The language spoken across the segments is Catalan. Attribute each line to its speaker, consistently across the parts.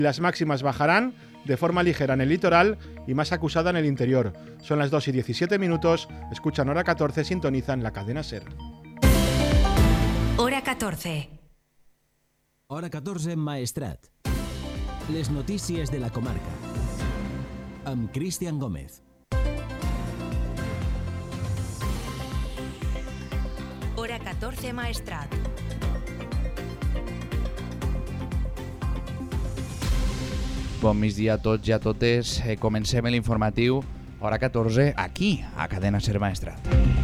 Speaker 1: Las máximas bajarán de forma ligera en el litoral y más acusada en el interior. Son las 2:17, escuchan Hora 14, sintonizan la cadena SER.
Speaker 2: Hora 14.
Speaker 3: Hora 14, Maestrat. Les notícies de la comarca. Amb Cristian Gómez.
Speaker 2: Hora 14, Maestrat.
Speaker 4: Bon migdia a tots i a totes. Comencem l'informatiu Hora 14 aquí, a Cadena SER Maestrat.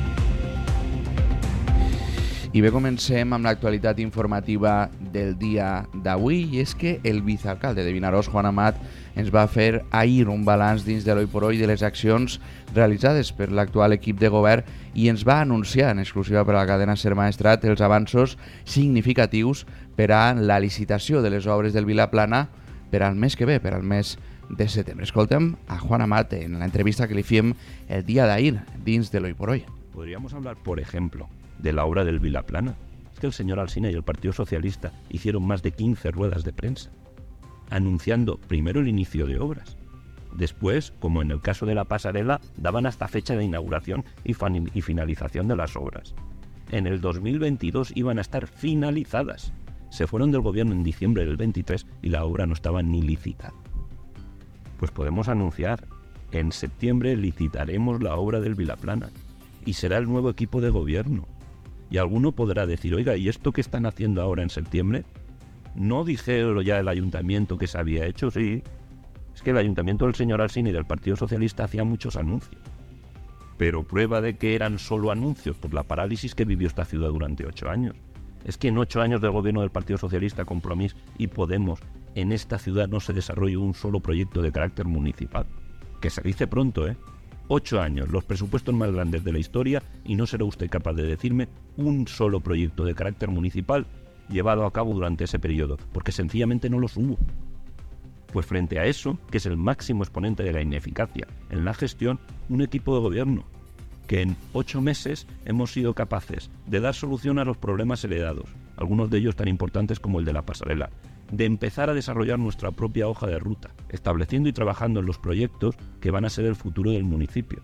Speaker 4: I bé, comencem amb l'actualitat informativa del dia d'avui, i és que el vicealcalde de Vinaròs, Juan Amat, ens va fer ahir un balanç dins de l'Hoy por Hoy de les accions realitzades per l'actual equip de govern i ens va anunciar en exclusiva per a la cadena SER Maestrat els avanços significatius per a la licitació de les obres del Vilaplana per al mes que ve, per al mes de setembre. Escoltem a Juan Amat en la entrevista que li fiem el dia d'ahir dins de l'Hoy por Hoy.
Speaker 5: Podríamos hablar, por ejemplo, de la obra del Vilaplana. Es que el señor Alsina y el Partido Socialista hicieron más de 15 ruedas de prensa, anunciando primero el inicio de obras. Después, como en el caso de la pasarela, daban hasta fecha de inauguración y finalización de las obras. En el 2022 iban a estar finalizadas. Se fueron del gobierno en diciembre del 23 y la obra no estaba ni licitada. Pues podemos anunciar, en septiembre licitaremos la obra del Vilaplana y será el nuevo equipo de gobierno. Y alguno podrá decir, oiga, ¿y esto que están haciendo ahora en septiembre? ¿No dijeron ya el ayuntamiento que se había hecho? Sí. Es que el ayuntamiento del señor Alsina y del Partido Socialista hacía muchos anuncios. Pero prueba de que eran solo anuncios por la parálisis que vivió esta ciudad durante 8 años. Es que en 8 años del gobierno del Partido Socialista, Compromís y Podemos, en esta ciudad no se desarrolló un solo proyecto de carácter municipal. Que se dice pronto, 8 años, los presupuestos más grandes de la historia, y no será usted capaz de decirme un solo proyecto de carácter municipal llevado a cabo durante ese periodo, porque sencillamente no los hubo. Pues frente a eso, que es el máximo exponente de la ineficacia en la gestión, un equipo de gobierno que en 8 meses hemos sido capaces de dar solución a los problemas heredados, algunos de ellos tan importantes como el de la pasarela, de empezar a desarrollar nuestra propia hoja de ruta, estableciendo y trabajando en los proyectos que van a ser el futuro del municipio.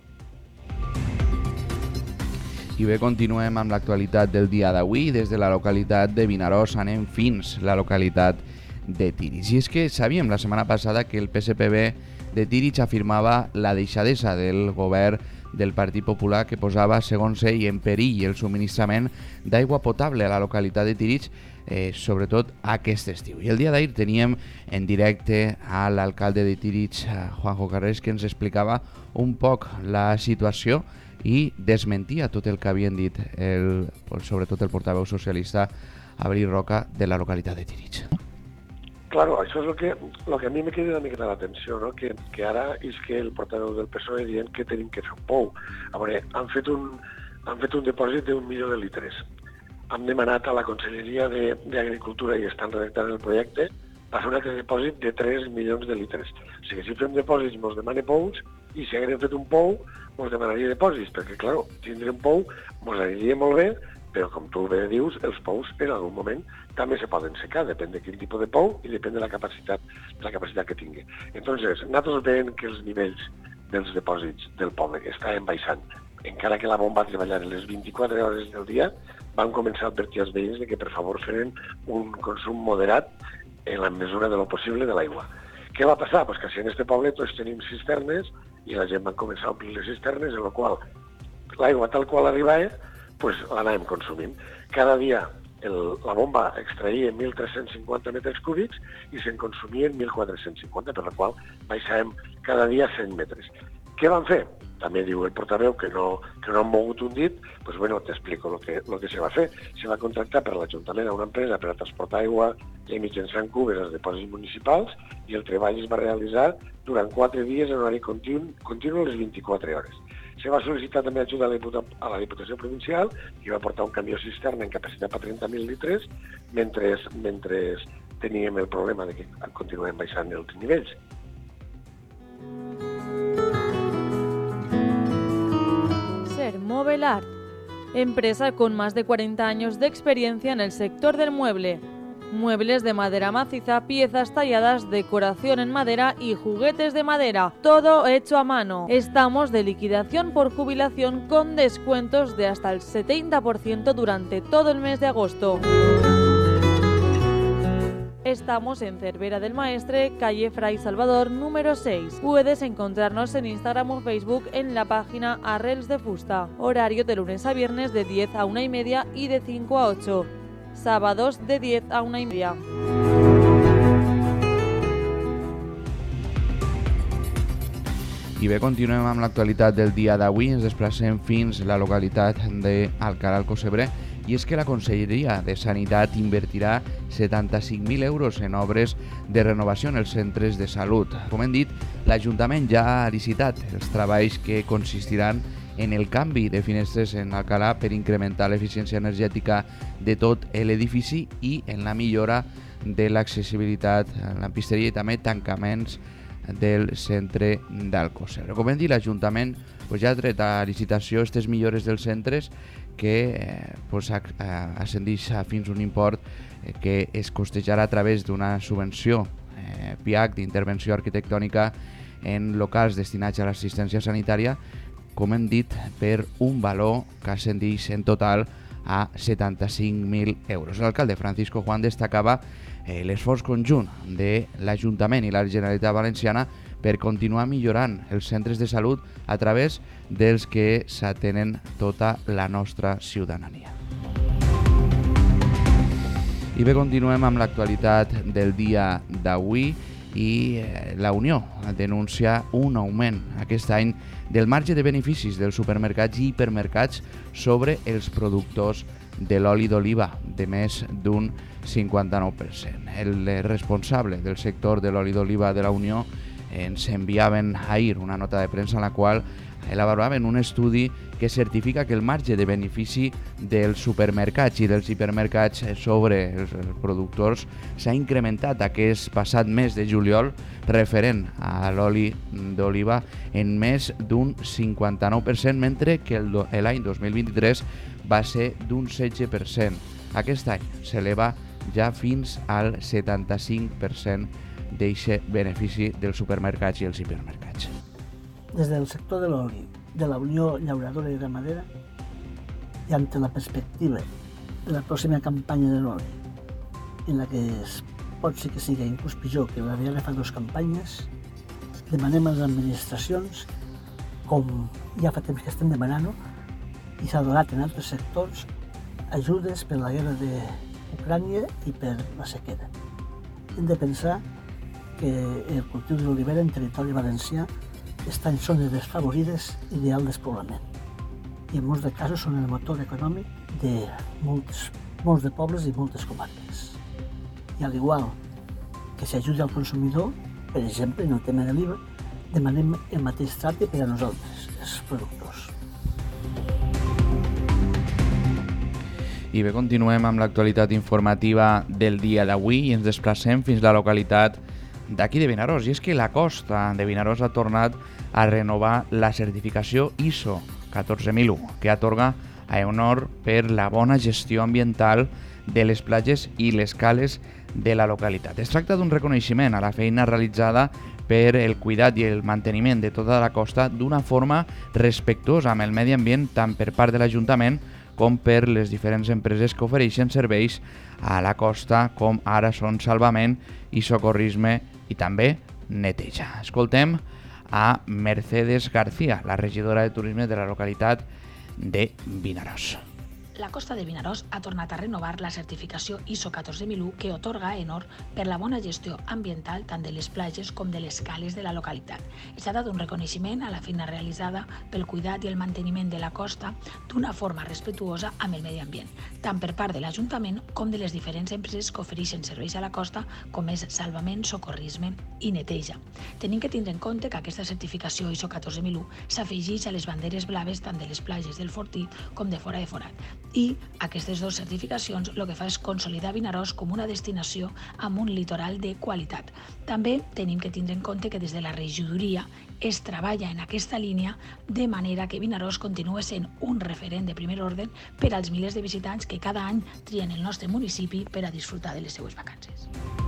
Speaker 4: I bé, continuem amb l'actualitat del dia d'avui. Des de la localitat de Vinaròs anem fins la localitat de Tírig. I és que sabíem la setmana passada que el PSPB de Tírig afirmava la deixadesa del govern del Partit Popular que posava, segons ell, en perill el subministrament d'aigua potable a la localitat de Tírig, sobretot aquest estiu. I el dia d'ahir teníem en directe a l'alcalde de Tírig, Juanjo Carrers, que ens explicava un poc la situació i desmentia tot el que havien dit sobretot el portaveu socialista Abril Roca de la localitat de Tírig.
Speaker 6: Claro, això és lo que a mi me queda una miqueta l'atenció, no? Que ara és que el portaveu del PSOE dient que tenim que fer un pou. A veure, han fet un depòsit d'1 milió de litres. Han demanat a la Conselleria d'Agricultura i estan redactant el projecte per fer un altre depòsit de 3 milions de litres. O sigui, si fem depòsits mos demana pous, i si haguem fet un pou mos demanaria depòsits, perquè, clar, tindre un pou mos aniria molt bé, però com tu bé dius, els pous en algun moment també se poden secar, depèn de quin tipus de pou i depèn de la capacitat que tingui. Entonces, nosaltres veiem que els nivells dels depòsits del poble estaven baixant. Encara que la bomba treballara les 24 hores del dia, van començar a advertir als veïns que per favor feren un consum moderat en la mesura de lo possible de l'aigua. Què va passar? Pues que si en este poble tots tenim cisternes i la gent va començar a omplir les cisternes, en la qual l'aigua tal qual arribava, pues l'anàvem consumint. Cada dia la bomba extraïa 1.350 metres cúbics i se'n consumien 1.450, per la qual baixàvem cada dia 100 metres. Què van fer? També diu el portaveu que no han mogut un dit, pues bueno, t'explico lo que se va fer. Se va contractar per l'Ajuntament a una empresa per a transportar aigua i mitjançant cubes als dipòsits municipals i el treball es va realitzar durant 4 dies en horari continu les 24 hores. Se va sol·licitar també ajuda a la Diputació Provincial, que va portar un camió cisterna en capacitat per 30.000 litres, mentre teníem el problema de que continuem baixant els nivells.
Speaker 7: Mobelar, empresa con más de 40 años de experiencia en el sector del mueble. muebles de madera maciza, piezas talladas, decoración en madera y juguetes de madera, todo hecho a mano. Estamos de liquidación por jubilación con descuentos de hasta el 70% durante todo el mes de agosto. Estamos en Cervera del Maestre, calle Fray Salvador, número 6. Puedes encontrarnos en Instagram o Facebook en la página Arrels de Fusta. Horario de lunes a viernes de 10 a 1:30 y de 5 a 8. Sábados de 10 a 1:30.
Speaker 4: I bé, continuem amb l'actualitat del dia d'avui. Ens desplacem fins a la localitat d'Alcalà al Cosebre. I és que la Conselleria de Sanitat invertirà 75.000 euros en obres de renovació en els centres de salut. Com hem dit, l'Ajuntament ja ha licitat els treballs que consistiran en el canvi de finestres en Alcalà per incrementar l'eficiència energètica de tot l'edifici i en la millora de l'accessibilitat a la lampisteria i també tancaments del centre d'Alcocebre. Com hem dit, l'Ajuntament ja ha tret a licitació aquestes millores dels centres que ascendeix fins a un import que es costejarà a través d'una subvenció PIAC d'intervenció arquitectònica en locals destinats a l'assistència sanitària, com hem dit, per un valor que ascendeix en total a 75.000 euros. L'alcalde Francisco Juan destacava l'esforç conjunt de l'Ajuntament i la Generalitat Valenciana per continuar millorant els centres de salut a través dels que s'atenen tota la nostra ciutadania. I bé, continuem amb l'actualitat del dia d'avui i la Unió denuncia un augment aquest any del marge de beneficis dels supermercats i hipermercats sobre els productors de l'oli d'oliva de més d'un 59%. El responsable del sector de l'oli d'oliva de la Unió ens enviaven ahir una nota de premsa en la qual elaboraven un estudi que certifica que el marge de benefici dels supermercats i dels hipermercats sobre els productors s'ha incrementat aquest passat mes de juliol referent a l'oli d'oliva en més d'un 59%, mentre que l'any 2023 va ser d'un 16%. Aquest any s'eleva ja fins al 75% d'aquest benefici dels supermercats i els hipermercats.
Speaker 8: Des del sector de l'oli, de la Unió Llauradora i Ramadera, i ante la perspectiva de la pròxima campanya de l'oli, en la que pot ser que sigui inclús pitjor que la de fa 2 campanyes, demanem a les administracions, com ja fa temps que estem demanant-ho, i s'ha donat en altres sectors, ajudes per la guerra d'Ucrània i per la sequera. Hem de pensar que el cultiu de l'olivera en territori valencià està en zones desfavorides i d'alt despoblament. I en molts de casos són el motor econòmic de molts de pobles i moltes comarques. I al igual que s'ajuda al consumidor, per exemple, en el tema de l'IVA, demanem el mateix tracte per a nosaltres, els productors.
Speaker 4: I bé, continuem amb l'actualitat informativa del dia d'avui i ens desplacem fins a la localitat d'aquí de Vinaròs. I és que la Costa de Vinaròs ha tornat a renovar la certificació ISO 14001, que atorga a honor per la bona gestió ambiental de les platges i les cales de la localitat. Es tracta d'un reconeixement a la feina realitzada per el cuidat i el manteniment de tota la costa d'una forma respectuosa amb el medi ambient tant per part de l'Ajuntament com per les diferents empreses que ofereixen serveis a la costa, com ara són salvament i socorrisme i també neteja. Escoltem a Mercedes García, la regidora de turisme de la localitat de Vinaròs.
Speaker 9: La Costa de Vinaròs ha tornat a renovar la certificació ISO 14001 que otorga honor per la bona gestió ambiental tant de les platges com de les cales de la localitat. Es tracta d'un reconeixement a la feina realitzada pel cuidat i el manteniment de la costa d'una forma respectuosa amb el medi ambient, tant per part de l'Ajuntament com de les diferents empreses que ofereixen serveis a la costa, com és salvament, socorrisme i neteja. Tenim que tindre en compte que aquesta certificació ISO 14001 s'afegeix a les banderes blaves tant de les platges del Fortí com de Fora de Forat. I aquestes dues certificacions el que fa és consolidar Vinaròs com una destinació amb un litoral de qualitat. També tenim que tindre en compte que des de la regidoria es treballa en aquesta línia de manera que Vinaròs continua sent un referent de primer ordre per als milers de visitants que cada any trien el nostre municipi per a disfrutar de les seues vacances.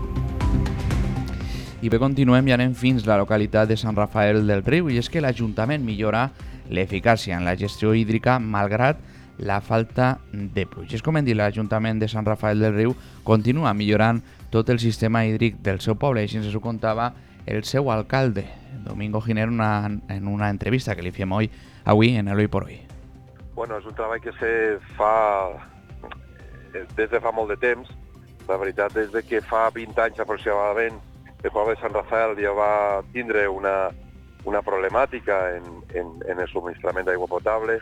Speaker 4: I bé, continuem i anem fins a la localitat de Sant Rafael del Riu, i és que l'Ajuntament millora l'eficàcia en la gestió hídrica malgrat la falta de pluges. Com hem dit, l'Ajuntament de Sant Rafael del Riu continua millorant tot el sistema hídric del seu poble, així ens ho contava el seu alcalde, Domingo Giner, en una entrevista que li fem avui en el Hoy por Hoy.
Speaker 10: Bueno, és un treball que se fa des de fa molt de temps. La veritat és que fa 20 anys aproximadament el poble de Sant Rafael ja va tindre una problemàtica en el subministrament d'aigua potable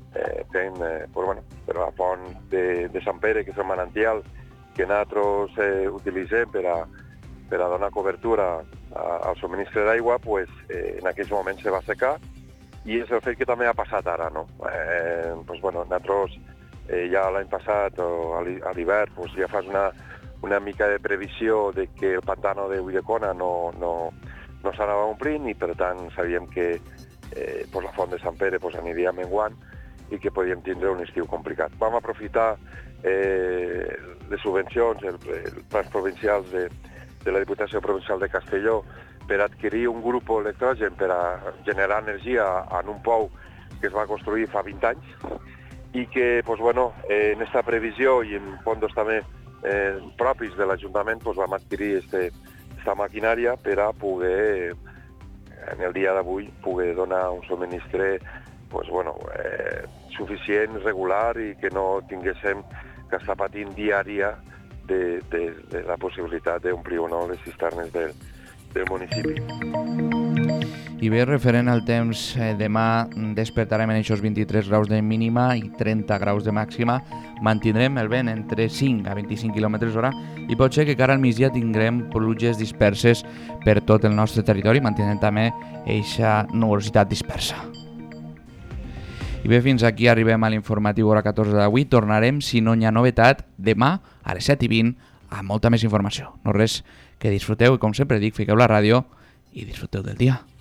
Speaker 10: per la font de Sant Pere, que és el manantial que nosaltres utilitzem per a donar cobertura al subministre d'aigua, en aquells moments se va secar, i és el fet que també ha passat ara, no? Nosaltres ja l'any passat, a l'hivern, ja fas una mica de previsió de que el pantano de Ulldecona no s'anava omplint, i per tant sabíem que la font de Sant Pere aniria menguant i que podíem tindre un estiu complicat. Vam aprofitar les subvencions, els plans provincials de la Diputació Provincial de Castelló per adquirir un grup electrogen per a generar energia en un pou que es va construir fa 20 anys i que, en aquesta previsió i en fons també propis de l'Ajuntament vam adquirir aquesta maquinària per a poder, en el dia d'avui, poder donar un subministre suficient, regular, i que no tinguéssim que estar patint dia a dia de la possibilitat d'omplir o no les cisternes del municipi.
Speaker 4: I bé, referent al temps, demà despertarem en aquests 23 graus de mínima i 30 graus de màxima. Mantindrem el vent entre 5 a 25 km/h i pot ser que cara al migdia tindrem pluges disperses per tot el nostre territori, mantenint també aquesta nuvolositat dispersa. I bé, fins aquí arribem a l'informatiu hora 14 d'avui. Tornarem, si no hi ha novetat, demà a les 7:20 amb molta més informació. No res, que disfruteu i, com sempre dic, fiqueu la ràdio i disfruteu del dia.